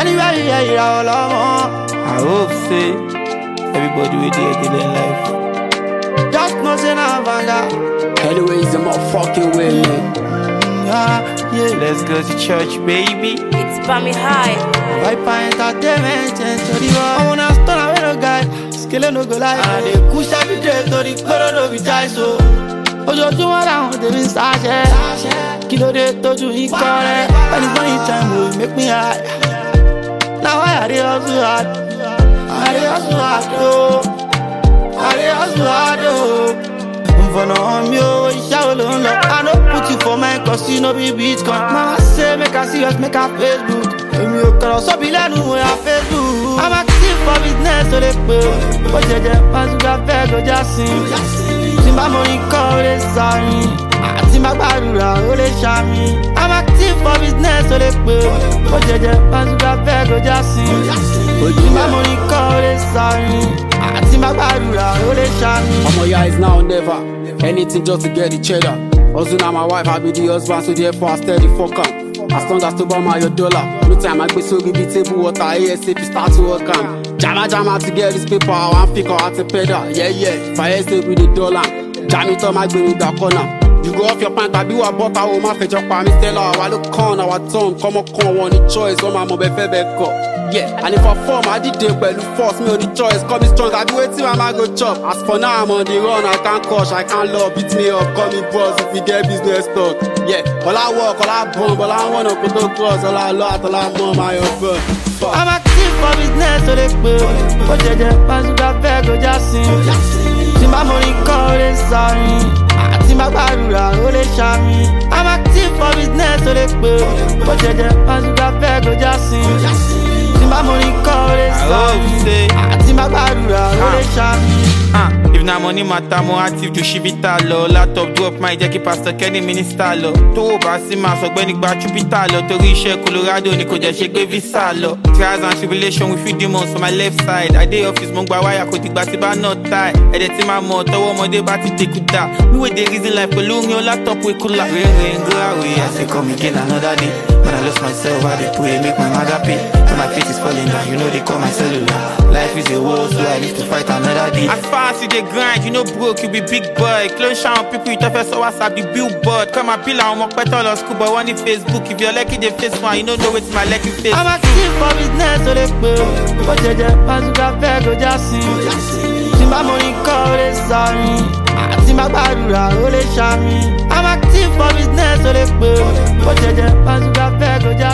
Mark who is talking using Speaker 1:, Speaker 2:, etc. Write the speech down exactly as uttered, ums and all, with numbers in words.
Speaker 1: Anywhere you hear it, all along. I hope say everybody will do it in life. Just know say na banga.
Speaker 2: Anyways, I'm a fucking way, man.
Speaker 1: Yeah, yeah. Let's go to church, baby.
Speaker 3: It's Bami High.
Speaker 1: Viper Entertainment, to the world. I wanna start away no guy. Skele no go lie. And they push every day to the cloro no be die so. Ojoojúmọ́ làwọn tèmi ń sáṣẹ́. Kí ló dé tójú yín kọ́rẹ́? When it's money time, will make me high. Now I dey hustle hard. I dey hustle hard, oh. I dey hustle hard, oh. Mfọ̀nà mi o, iṣẹ́ wo ló ń lọ? I no put you for mind, cause you no be Bitcoin. Mama say make I see us, make I Facebook. Èmi ò kọ̀rọ̀ sọ́bi lẹ́nu mo ya Facebook. I'm active for business, so dey pé o. Bó ṣe jẹ́ pàṣípà fẹ́ gọjá sí i. Tí n bá mo ní kọ́ ó lè sàmì. Àti má gbàdúrà ó lè ṣàmì. I'm active for business, so dey pé o. Bó ṣe jẹ́ pàṣípà fẹ́ gọjá sí i. Tí n bá mo ní kọ́ ó lè sàmì. Àti má gbàdúrà ó lè ṣàmì.
Speaker 2: Omo, yeah, it's now or never. Anything just to get the cheddar. Also now my wife, I be the husband, so therefore I steady fuck up. As long as to buy my your dollar. No time I go so give me table water, ASAP start to work am. Jama jama to get this paper, I want figure out a pedal. Yeah, yeah, if I ASAP with the dollar. Jam it up, my baby back corner. You go off your pant, I be what bought a woman for your palm, Stella. I look on our tongue, come on, come on, the choice, on my mobile fever. Yeah, and if I form, I did it well, force me on the choice, come be strong, I be waiting, I might go chop. As for now, I'm on the run, I can't crush, I can't love, beat me up, call me boss if we get business talk. Yeah, all I work, all I bomb, all I wanna put no cross, all I lot, all I mom, my own.
Speaker 1: I'm active for business, so they pay. But je je pass you got fair, go just sing. See my money call it sorry. See my barura, all they shami. I'm active for business, so they pay. But je je pass you got fair, go just sing. See my money call it sorry. See my barura, all they shami.
Speaker 4: Ah, if na money matter, more active to shivita lo. Laptop drop my jackie pastor Kenny minister lo. To ba si ma so gbe nigba Jupiter lo. Torí iṣẹ́ Colorado ni kò jẹ́ ṣe gbé visa lo. Trials and tribulation with few demons on my left side. I dey office mo gba wire kò dìgbà tí bá not tie. Ẹ̀dẹ̀ tí máa mọ̀ tọwọ́ ọmọdé bá ti take kúta. Me wey dey reason life pẹ̀lú orin o laptop wey kúlà.
Speaker 1: Rain rain go away, I say come again another day. When I lose myself, I dey pray make my mother pay. When my feet is falling down, you know they call my cellular. Life is a war, so I live to fight another day.
Speaker 4: As far as you dey grind, you know broke, you be big boy. Clone shower people, you tough so WhatsApp the billboard. Come and bill and work better on school, but one in Facebook. If you're lucky, the face one, you don't know it's my lucky face.
Speaker 1: I'm active for business, so they pay. But je je pass you got fair, go just sing. See my money call it sorry. See my barura, all they shami. I'm active for business, so they pay. But je je pass you got fair, go just